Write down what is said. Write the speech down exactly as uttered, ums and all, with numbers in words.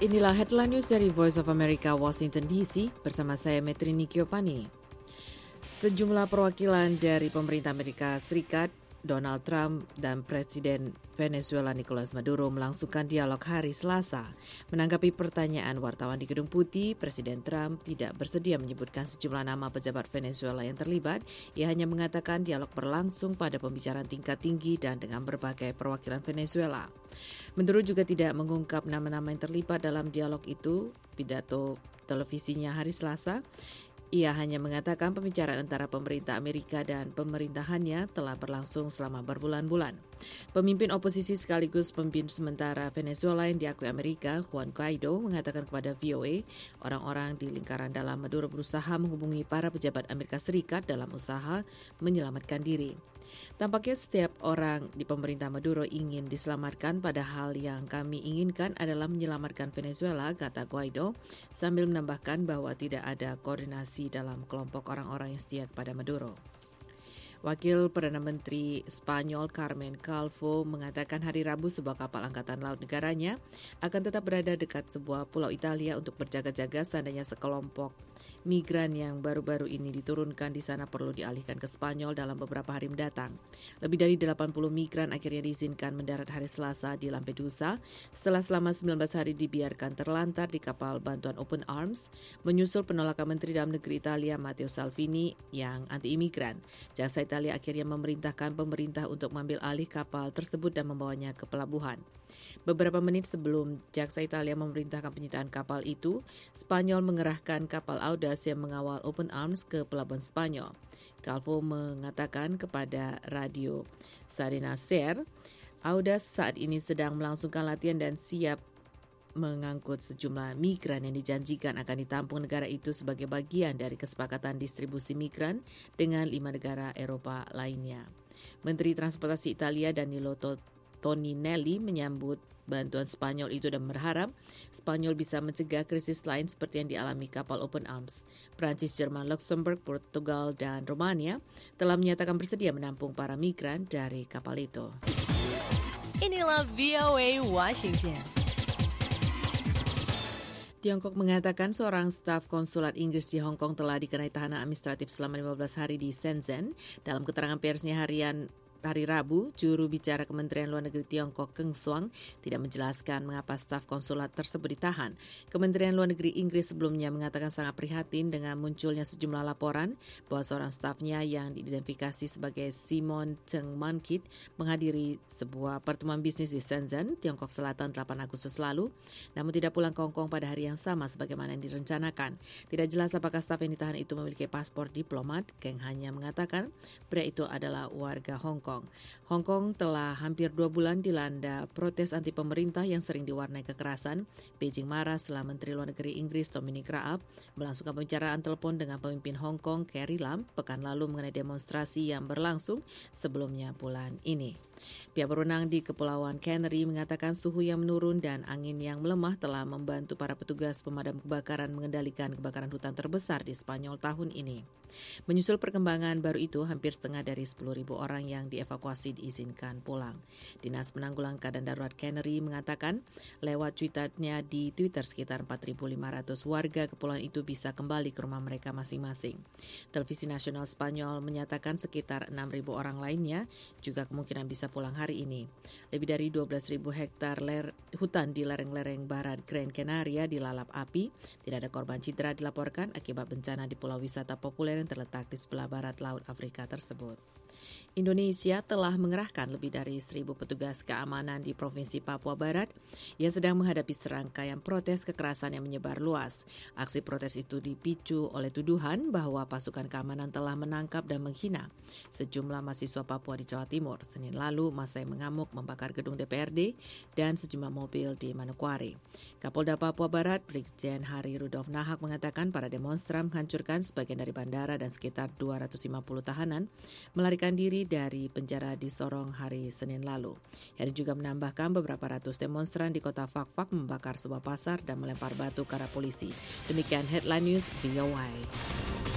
Inilah headline news dari Voice of America, Washington D C, bersama saya Metrini Kiopani. Sejumlah perwakilan dari pemerintah Amerika Serikat, Donald Trump, dan Presiden Venezuela Nicolas Maduro melangsungkan dialog hari Selasa. Menanggapi pertanyaan wartawan di Gedung Putih, Presiden Trump tidak bersedia menyebutkan sejumlah nama pejabat Venezuela yang terlibat. Ia hanya mengatakan dialog berlangsung pada pembicaraan tingkat tinggi dan dengan berbagai perwakilan Venezuela. Maduro juga tidak mengungkap nama-nama yang terlibat dalam dialog itu. Pidato televisinya hari Selasa, ia hanya mengatakan pembicaraan antara pemerintah Amerika dan pemerintahannya telah berlangsung selama berbulan-bulan. Pemimpin oposisi sekaligus pemimpin sementara Venezuela yang diakui Amerika, Juan Guaido, mengatakan kepada V O A, orang-orang di lingkaran dalam Maduro berusaha menghubungi para pejabat Amerika Serikat dalam usaha menyelamatkan diri. Tampaknya setiap orang di pemerintah Maduro ingin diselamatkan, padahal yang kami inginkan adalah menyelamatkan Venezuela, kata Guaido, sambil menambahkan bahwa tidak ada koordinasi dalam kelompok orang-orang yang setia kepada Maduro. Wakil Perdana Menteri Spanyol Carmen Calvo mengatakan hari Rabu sebuah kapal angkatan laut negaranya akan tetap berada dekat sebuah pulau Italia untuk berjaga-jaga seandainya sekelompok migran yang baru-baru ini diturunkan di sana perlu dialihkan ke Spanyol dalam beberapa hari mendatang. Lebih dari delapan puluh migran akhirnya diizinkan mendarat hari Selasa di Lampedusa setelah selama sembilan belas hari dibiarkan terlantar di kapal bantuan Open Arms, menyusul penolakan Menteri Dalam Negeri Italia Matteo Salvini yang anti-imigran. Jaksa Italia akhirnya memerintahkan pemerintah untuk mengambil alih kapal tersebut dan membawanya ke pelabuhan. Beberapa menit sebelum Jaksa Italia memerintahkan penyitaan kapal itu, Spanyol mengerahkan kapal Audas yang mengawal Open Arms ke pelabuhan Spanyol. Calvo mengatakan kepada radio Cadena Ser, Audas saat ini sedang melangsungkan latihan dan siap mengangkut sejumlah migran yang dijanjikan akan ditampung negara itu sebagai bagian dari kesepakatan distribusi migran dengan lima negara Eropa lainnya. Menteri Transportasi Italia Danilo Toninelli menyambut bantuan Spanyol itu dan berharap Spanyol bisa mencegah krisis lain seperti yang dialami kapal Open Arms. Prancis, Jerman, Luxembourg, Portugal, dan Romania telah menyatakan bersedia menampung para migran dari kapal itu. Inilah V O A Washington. Tiongkok mengatakan seorang staf konsulat Inggris di Hong Kong telah dikenai tahanan administratif selama lima belas hari di Shenzhen. Dalam keterangan persnya harian hari Rabu, juru bicara Kementerian Luar Negeri Tiongkok Geng Shuang tidak menjelaskan mengapa staf konsulat tersebut ditahan. Kementerian Luar Negeri Inggris sebelumnya mengatakan sangat prihatin dengan munculnya sejumlah laporan bahwa seorang stafnya yang diidentifikasi sebagai Simon Cheng Mankit menghadiri sebuah pertemuan bisnis di Shenzhen, Tiongkok Selatan delapan Agustus lalu, namun tidak pulang ke Hong Kong pada hari yang sama sebagaimana yang direncanakan. Tidak jelas apakah staf yang ditahan itu memiliki paspor diplomat. Geng hanya mengatakan pria itu adalah warga Hong Kong. Hong Kong telah hampir dua bulan dilanda protes anti pemerintah yang sering diwarnai kekerasan. Beijing marah setelah Menteri Luar Negeri Inggris Dominic Raab melangsungkan pembicaraan telepon dengan pemimpin Hong Kong Carrie Lam pekan lalu mengenai demonstrasi yang berlangsung sebelumnya bulan ini. Pihak berwenang di Kepulauan Canary mengatakan suhu yang menurun dan angin yang melemah telah membantu para petugas pemadam kebakaran mengendalikan kebakaran hutan terbesar di Spanyol tahun ini. Menyusul perkembangan baru itu, hampir setengah dari sepuluh ribu orang yang dievakuasi diizinkan pulang. Dinas Penanggulangan Keadaan Darurat Canary mengatakan lewat tweetannya di Twitter sekitar empat ribu lima ratus warga kepulauan itu bisa kembali ke rumah mereka masing-masing. Televisi nasional Spanyol menyatakan sekitar enam ribu orang lainnya juga kemungkinan bisa pulang hari ini. Lebih dari dua belas ribu hektar ler, hutan di lereng-lereng barat Gran Canaria dilalap api. Tidak ada korban cedera dilaporkan akibat bencana di pulau wisata populer yang terletak di sebelah barat Laut Afrika tersebut. Indonesia telah mengerahkan lebih dari seribu petugas keamanan di Provinsi Papua Barat yang sedang menghadapi serangkaian protes kekerasan yang menyebar luas. Aksi protes itu dipicu oleh tuduhan bahwa pasukan keamanan telah menangkap dan menghina sejumlah mahasiswa Papua di Jawa Timur. Senin lalu, massa yang mengamuk membakar gedung D P R D dan sejumlah mobil di Manokwari. Kapolda Papua Barat, Brigjen Hari Rudolf Nahak mengatakan para demonstran menghancurkan sebagian dari bandara dan sekitar dua ratus lima puluh tahanan melarikan diri dari penjara di Sorong hari Senin lalu. Heri juga menambahkan beberapa ratus demonstran di kota Fakfak membakar sebuah pasar dan melempar batu ke arah polisi. Demikian Headline News V O A.